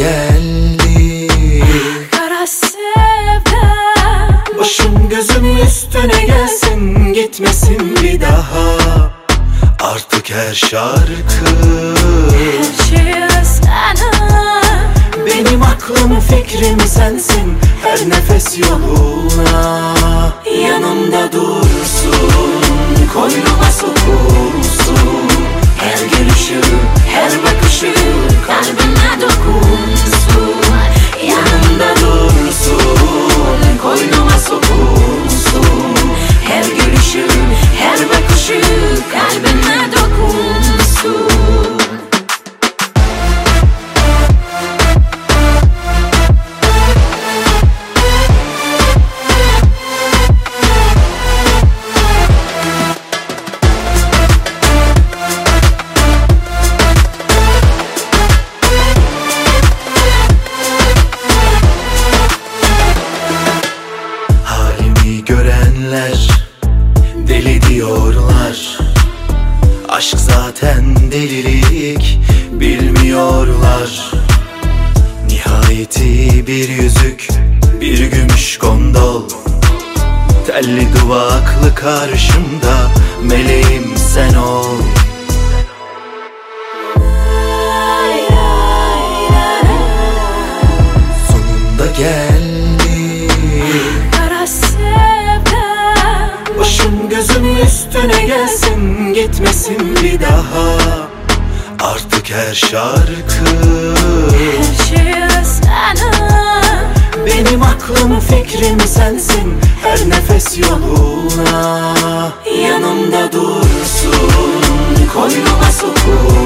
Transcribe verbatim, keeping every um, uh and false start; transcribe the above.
geldi kara sevda. Başım gözüm üstüne gelsin, gitmesin bir daha. Artık her şarkı, her şey sana. benim aklım fikrim sensin. Her nefes yoluna yanımda dursun, koynuma sokulsun. Her gülüşü, her bakışı kalbime dokunsun. Yanımda dursun, koynuma sokulsun. Her gülüşü, her bakışı kalbime dokunsun. Görenler deli diyorlar. Aşk zaten delilik, bilmiyorlar. Nihayeti bir yüzük, bir gümüş gondol. Telli duvaklı karşımda, meleğim sen ol. Sonunda geldi Kara sevda. Başım gözüm üstüne gelsin, gitmesin bir daha. Artık her şarkı, her şey sana. benim aklım fikrim sensin. Her nefes yoluna yanımda dursun, koynuma sokul.